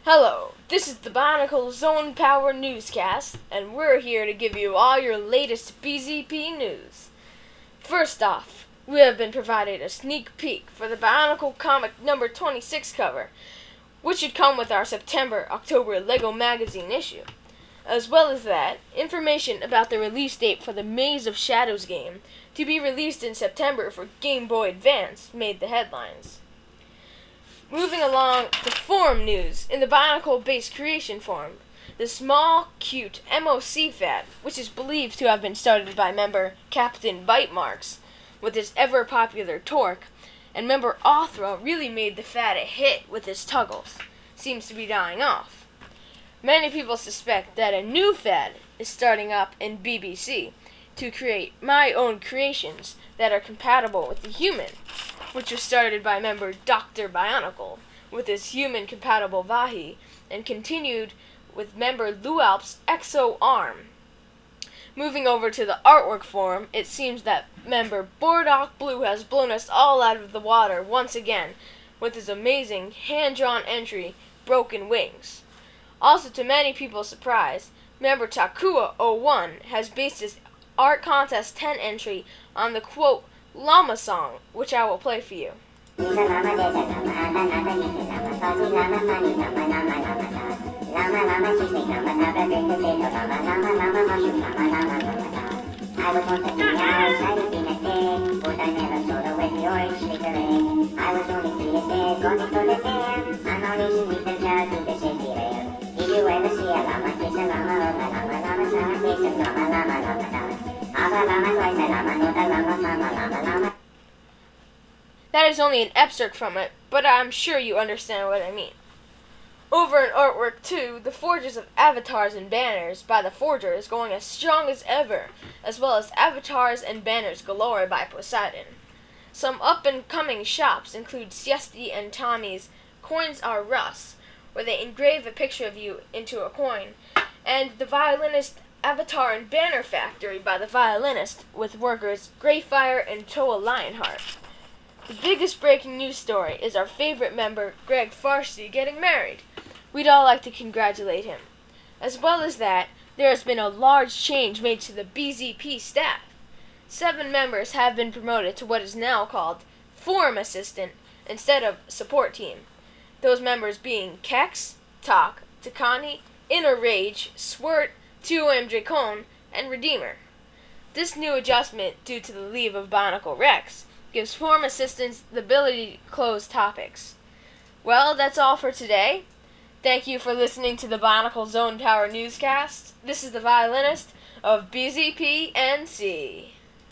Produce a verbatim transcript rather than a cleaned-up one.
Hello, this is the Bionicle Zone Power Newscast, and we're here to give you all your latest B Z P news. First off, we have been provided a sneak peek for the Bionicle Comic number twenty-six cover, which should come with our September-October LEGO Magazine issue. As well as that, information about the release date for the Maze of Shadows game, to be released in September for Game Boy Advance, made the headlines. Moving along to forum news, in the Bionicle Base Creation forum, the small, cute M O C fad, which is believed to have been started by member Captain Bite Marks, with his ever-popular torque, and member Othra really made the fad a hit with his tuggles, seems to be dying off. Many people suspect that a new fad is starting up in B B C to create my own creations that are compatible with the human, which was started by member Doctor Bionicle with his human-compatible Vahi, and continued with member Lualp's Exo Arm. Moving over to the artwork forum, it seems that member Bordock Blue has blown us all out of the water once again with his amazing hand-drawn entry, Broken Wings. Also, to many people's surprise, member Takua oh one has based his Art Contest ten entry on the quote, Llama Song, which I will play for you. That is only an excerpt from it, but I'm sure you understand what I mean. Over in artwork two, the Forges of Avatars and Banners by the Forger is going as strong as ever, as well as Avatars and Banners Galore by Poseidon. Some up-and-coming shops include Siesti and Tommy's Coins Are Russ, where they engrave a picture of you into a coin, and the Violinist Avatar and Banner Factory by the Violinist, with workers Greyfire and Toa Lionheart. The biggest breaking news story is our favorite member, Greg Farsi, getting married. We'd all like to congratulate him. As well as that, there has been a large change made to the B Z P staff. Seven members have been promoted to what is now called Forum Assistant instead of Support Team. Those members being Kex, Talk, Takani, Inner Rage, Swirt, two O M Dracon, and Redeemer. This new adjustment, due to the leave of Bionicle Rex, gives forum assistants the ability to close topics. Well, that's all for today. Thank you for listening to the Bionicle Zone Power Newscast. This is the Violinist of B Z P N C.